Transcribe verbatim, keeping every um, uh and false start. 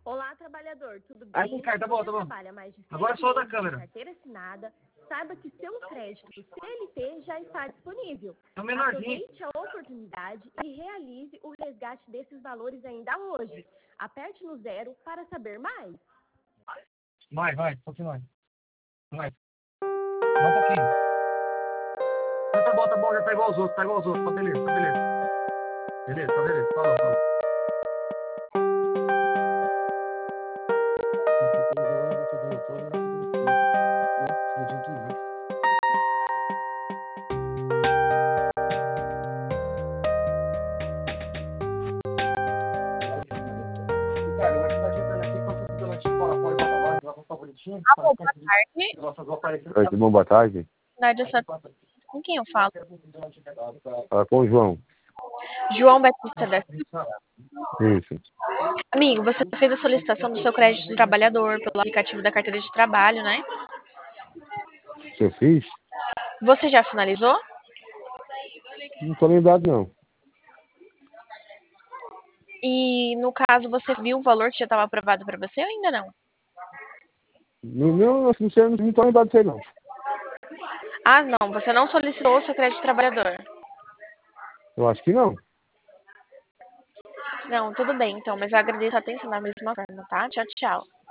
Olá, trabalhador, tudo bem? Aí, cara, tá bom, Você tá bom. trabalha há mais de seis Agora solta a meses de câmera. carteira assinada, saiba que seu crédito C L T já está disponível. É o menorzinho. Aproveite a oportunidade e realize o resgate desses valores ainda hoje. Aperte no zero para saber mais. Vai, vai, um pouquinho mais. Vai. Vai um pouquinho. Mas tá bom, tá bom, já tá igual aos outros, tá igual aos outros. Tá beleza, tá beleza. Beleza, tá beleza. Falou, falou. Alô, boa tarde. Oi, tudo bom? Boa tarde. Na verdade, essa... Com quem eu falo? Fala com o João. João Batista da... Isso. Amigo, você fez a solicitação do seu crédito de trabalhador pelo aplicativo da carteira de trabalho, né? Se eu fiz? Você já finalizou? Não tô lembrado, não. E, no caso, você viu o valor que já estava aprovado para você ou ainda não? Não, não, não, sei, não tô lembrado disso aí, não. Ah, não. Você não solicitou o seu crédito de trabalhador. Eu acho que não. Não, tudo bem, então. Mas eu agradeço a atenção da mesma forma, tá? Tchau, tchau.